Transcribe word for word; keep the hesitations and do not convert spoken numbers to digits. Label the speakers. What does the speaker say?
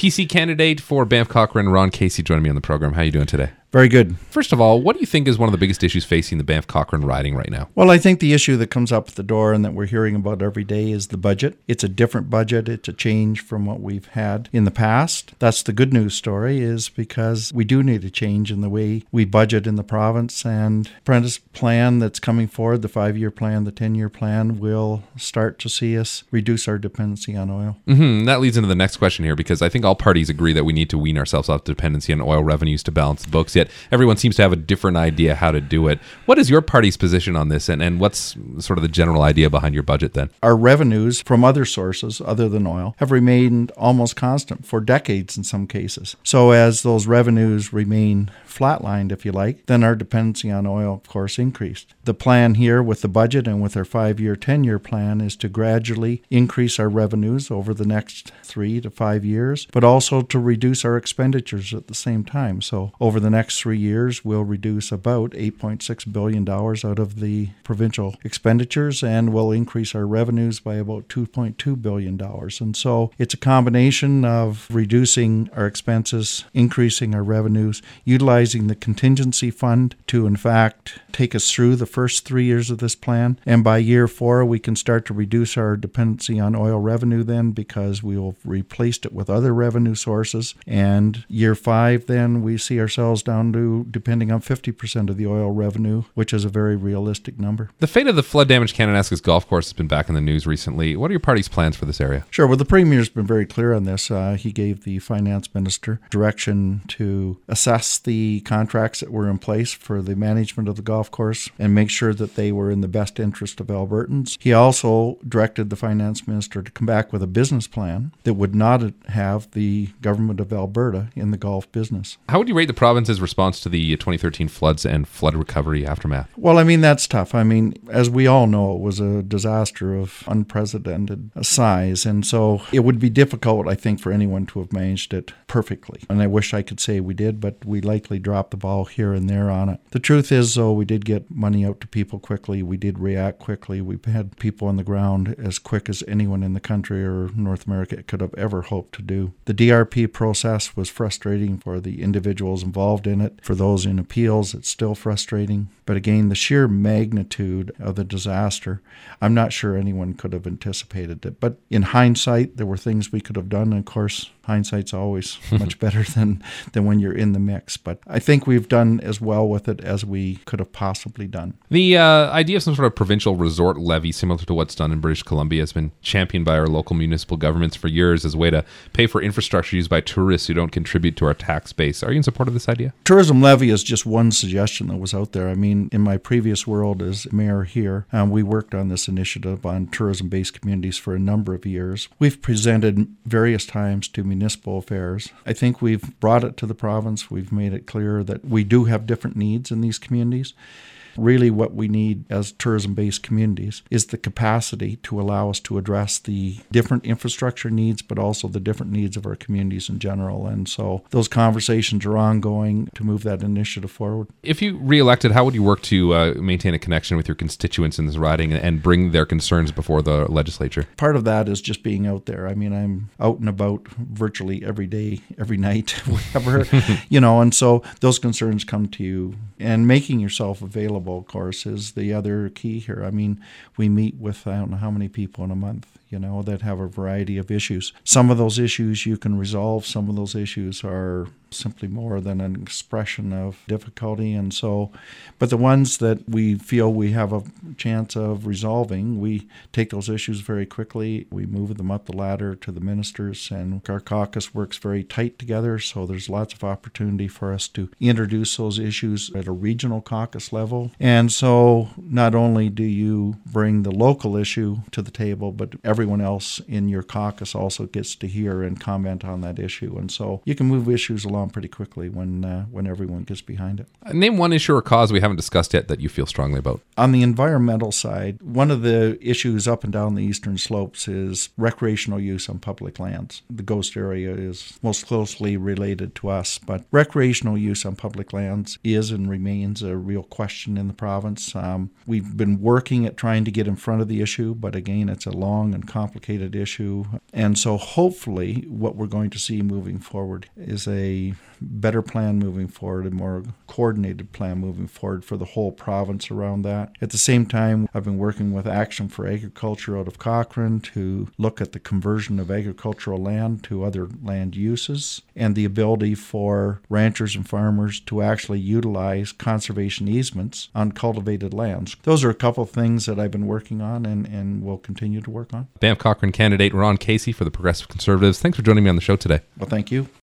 Speaker 1: P C candidate for Banff Cochrane, Ron Casey, joining me on the program. How are you doing today?
Speaker 2: Very good.
Speaker 1: First of all, what do you think is one of the biggest issues facing the Banff Cochrane riding right now?
Speaker 2: Well, I think the issue that comes up at the door and that we're hearing about every day is the budget. It's a different budget. It's a change from what we've had in the past. That's the good news story, is because we do need a change in the way we budget in the province. And apprentice plan that's coming forward, the five-year plan, the ten-year plan, will start to see us reduce our dependency on oil.
Speaker 1: Mm-hmm. That leads into the next question here, because I think all parties agree that we need to wean ourselves off dependency on oil revenues to balance the books. Yet everyone seems to have a different idea how to do it. What is your party's position on this, and, and what's sort of the general idea behind your budget then?
Speaker 2: Our revenues from other sources other than oil have remained almost constant for decades in some cases. So as those revenues remain flatlined, if you like, then our dependency on oil, of course, increased. The plan here with the budget and with our five-year, ten-year plan is to gradually increase our revenues over the next three to five years, but also to reduce our expenditures at the same time. So over the next three years, we'll reduce about eight point six billion dollars out of the provincial expenditures, and we'll increase our revenues by about two point two billion dollars. And so it's a combination of reducing our expenses, increasing our revenues, utilizing the contingency fund to, in fact, take us through the first three years of this plan. And by year four, we can start to reduce our dependency on oil revenue then, because we will have replaced it with other revenue sources. And year five, then, we see ourselves down to depending on fifty percent of the oil revenue, which is a very realistic number.
Speaker 1: The fate of the flood-damaged Kananaskis Golf Course has been back in the news recently. What are your party's plans for this area?
Speaker 2: Sure. Well, the Premier's been very clear on this. Uh, he gave the Finance Minister direction to assess the contracts that were in place for the management of the golf course and make sure that they were in the best interest of Albertans. He also directed the Finance Minister to come back with a business plan that would not have the government of Alberta in the golf business.
Speaker 1: How would you rate the province's response to the twenty thirteen floods and flood recovery aftermath?
Speaker 2: Well, I mean, that's tough. I mean, as we all know, it was a disaster of unprecedented size. And so it would be difficult, I think, for anyone to have managed it perfectly. And I wish I could say we did, but we likely dropped the ball here and there on it. The truth is, though, we did get money out to people quickly. We did react quickly. We had people on the ground as quick as anyone in the country or North America could have ever hoped to do. The D R P process was frustrating for the individuals involved in it. For those in appeals, it's still frustrating. But again, the sheer magnitude of the disaster, I'm not sure anyone could have anticipated it. But in hindsight, there were things we could have done. And of course, hindsight's always much better than, than when you're in the mix. But I think we've done as well with it as we could have possibly done.
Speaker 1: The uh, idea of some sort of provincial resort levy, similar to what's done in British Columbia, has been championed by our local municipal governments for years as a way to pay for infrastructure used by tourists who don't contribute to our tax base. Are you in support of this idea?
Speaker 2: Tourism levy is just one suggestion that was out there. I mean, in my previous world as mayor here, um, we worked on this initiative on tourism-based communities for a number of years. We've presented various times to municipal affairs. I think we've brought it to the province. We've made it clear that we do have different needs in these communities. Really what we need as tourism-based communities is the capacity to allow us to address the different infrastructure needs, but also the different needs of our communities in general. And so those conversations are ongoing to move that initiative forward.
Speaker 1: If you re-elected, how would you work to uh, maintain a connection with your constituents in this riding and bring their concerns before the legislature?
Speaker 2: Part of that is just being out there. I mean, I'm out and about virtually every day, every night, whatever, you know, and so those concerns come to you. And making yourself available, of course, is the other key here. I mean, we meet with I don't know how many people in a month, you know, that have a variety of issues. Some of those issues you can resolve. Some of those issues are simply more than an expression of difficulty. And so, but the ones that we feel we have a chance of resolving, we take those issues very quickly. We move them up the ladder to the ministers, and our caucus works very tight together. So there's lots of opportunity for us to introduce those issues at a regional caucus level. And so not only do you bring the local issue to the table, but everyone else in your caucus also gets to hear and comment on that issue. And so you can move issues along pretty quickly when uh, when everyone gets behind it.
Speaker 1: Name one issue or cause we haven't discussed yet that you feel strongly about.
Speaker 2: On the environmental side, one of the issues up and down the eastern slopes is recreational use on public lands. The Ghost area is most closely related to us, but recreational use on public lands is and remains a real question in the province. Um, we've been working at trying to get in front of the issue, but again, it's a long and complicated issue. And so hopefully what we're going to see moving forward is a better plan moving forward, a more coordinated plan moving forward for the whole province around that. At the same time, I've been working with Action for Agriculture out of Cochrane to look at the conversion of agricultural land to other land uses and the ability for ranchers and farmers to actually utilize conservation easements on cultivated lands. Those are a couple of things that I've been working on and, and will continue to work on.
Speaker 1: Banff Cochrane candidate Ron Casey for the Progressive Conservatives. Thanks for joining me on the show today.
Speaker 2: Well, thank you.